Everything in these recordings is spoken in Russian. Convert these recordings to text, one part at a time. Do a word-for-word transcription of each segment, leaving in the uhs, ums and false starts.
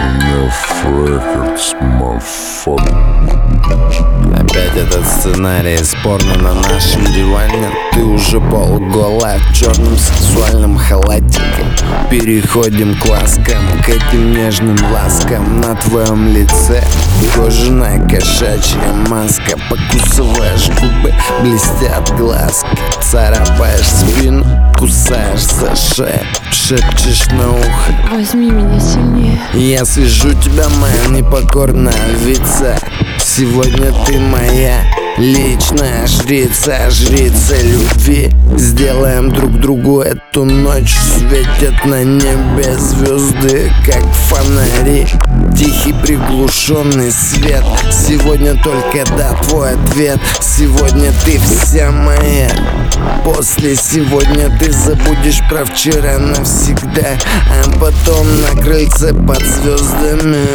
F Records, motherfucker. Опять этот сценарий, спорно на нашем диване. Ты уже полуголая в черном сексуальном халатике. Переходим к ласкам, к этим нежным ласкам. На твоем лице кожаная кошачья маска. Покусываешь губы, блестят глазки. Царапаешь спину, кусаешь за шею, шепчешь на ухо: возьми меня сильнее. Я свяжу тебя, моя непокорная львица. Сегодня ты моя личная жрица, жрица любви. Сделаем друг другу эту ночь. Светят на небе звезды, как фонари. Тихий приглушенный свет. Сегодня только да, твой ответ. Сегодня ты вся моя. После сегодня ты забудешь про вчера навсегда. А потом на крыльце под звездами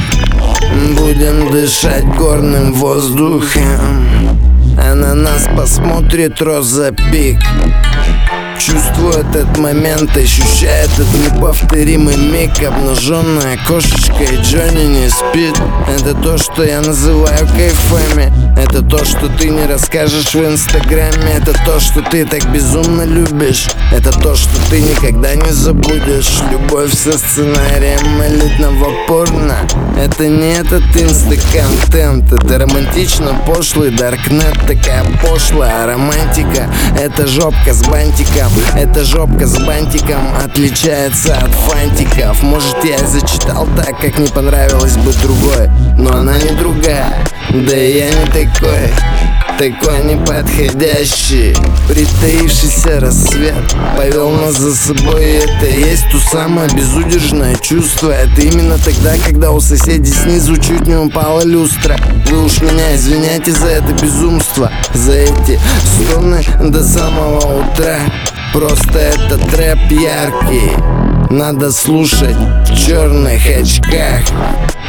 будем дышать горным воздухом. А на нас посмотрит Роза Пик. Чувствую этот момент, ощущаю этот неповторимый миг. Обнаженная кошечка и Джонни не спит. Это то, что я называю кайфами. Это то, что ты не расскажешь в инстаграме. Это то, что ты так безумно любишь. Это то, что ты никогда не забудешь. Любовь со сценарием элитного порно. Это не этот инста-контент. Это романтично пошлый даркнет. Такая пошлая романтика. Это жопка с бантиком. Эта жопка с бантиком отличается от фантиков. Может, я и зачитал так, как не понравилось бы другой, но она не другая, да и я не такой. Такой неподходящий, притаившийся рассвет повел нас за собой, и это и есть то самое безудержное чувство. Это именно тогда, когда у соседей снизу чуть не упала люстра. Вы уж меня извиняйте за это безумство, за эти стоны до самого утра. Просто этот рэп яркий надо слушать в черных очках.